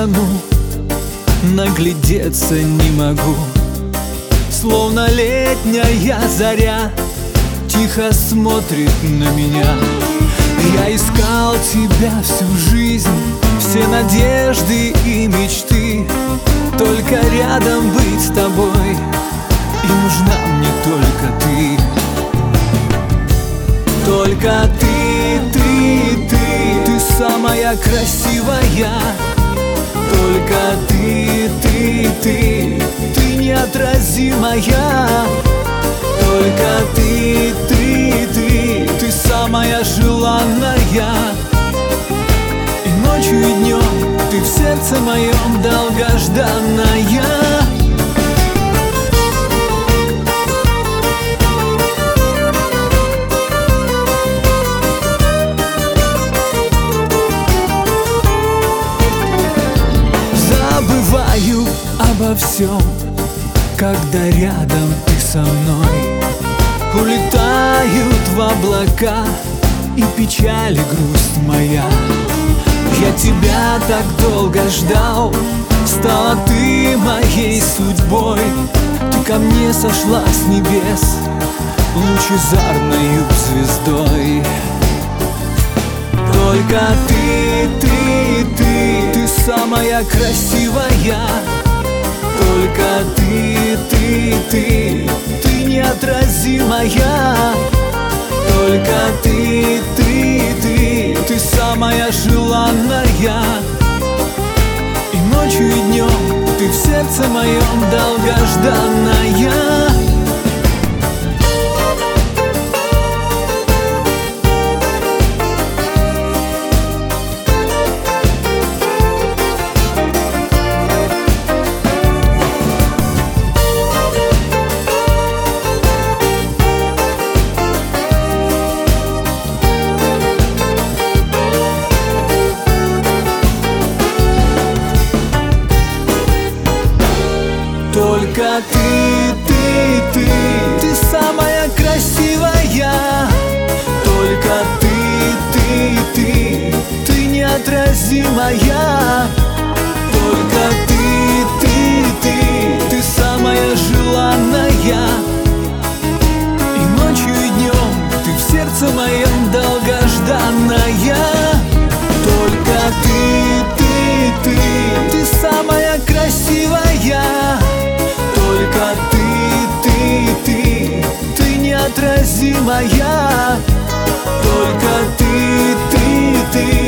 тону, наглядеться не могу. Словно летняя заря тихо смотрит на меня. Я искал тебя всю жизнь, все надежды и мечты, только рядом быть с тобой, и нужна мне только ты. Только ты самая красивая. Только ты неотразимая. Только ты самая желанная. И ночью, и днем ты в сердце моем долгожданная. Забываю обо всем, когда рядом ты со мной. Улетают в облака и печаль, и грусть моя. Я тебя так долго ждал, стала ты моей судьбой. Ты ко мне сошла с небес лучезарною звездой. Только ты самая красивая. Только ты неотразимая. Только ты самая желанная. И ночью, и днем ты в сердце моем долгожданная. Только ты самая красивая. Только ты неотразимая. Только ты самая желанная. И ночью, и днем ты в сердце моем долгожданная. Только ты самая красивая. Только ты неотразимая. Только ты